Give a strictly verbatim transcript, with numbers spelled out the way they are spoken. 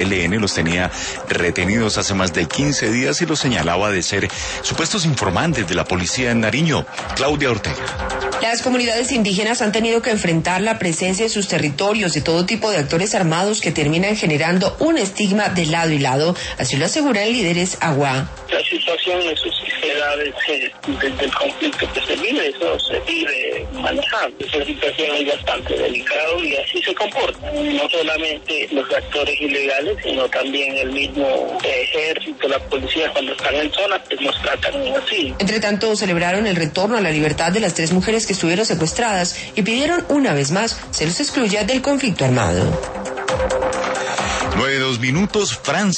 E L N los tenía retenidos hace más de quince días y los señalaba de ser supuestos informantes de la policía en Nariño. Claudia Ortega. Las comunidades indígenas han tenido que enfrentar la presencia en sus territorios de todo tipo de actores armados que terminan generando un estigma de lado y lado, así lo aseguran líderes Agua. La situación en sus sociedades desde el conflicto que se vive, eso se vive manejando. Esa situación es bastante delicada y así se comporta. No solamente los actores ilegales, sino también el mismo ejército, la policía, cuando están en zona, pues nos tratan así. Entre tanto, celebraron el retorno a la libertad de las tres mujeres que estuvieron secuestradas y pidieron una vez más se los excluya del conflicto armado. Nueve, dos minutos, Francia.